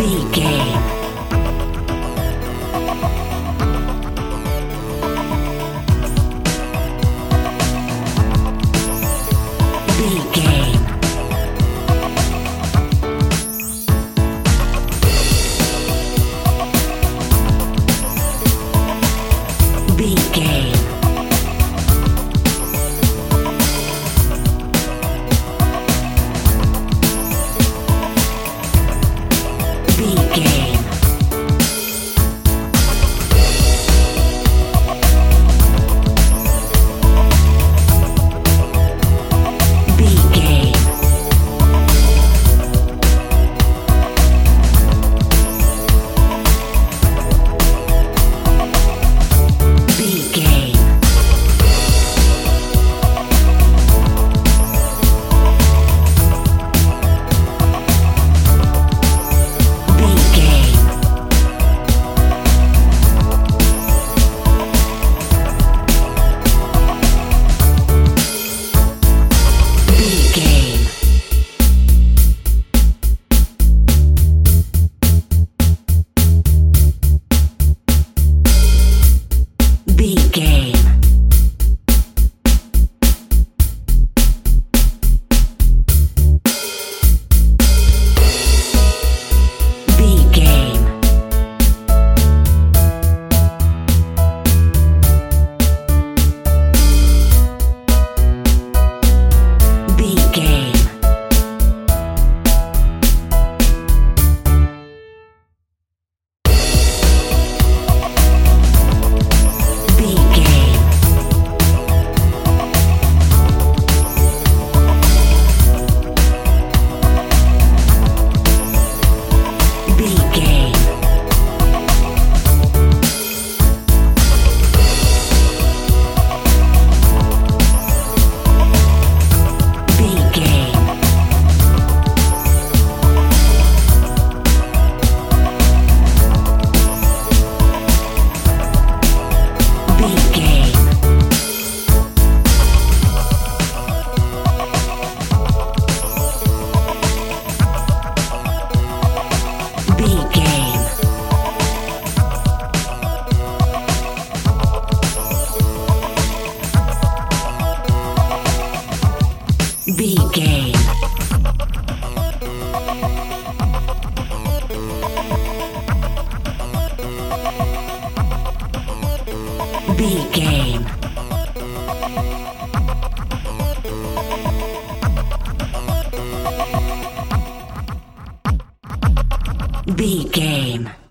B game. B game. B game. B game. B game. B game. B game. B game. B game. B game. B game. B game. B game. B game. B game. B game. B game.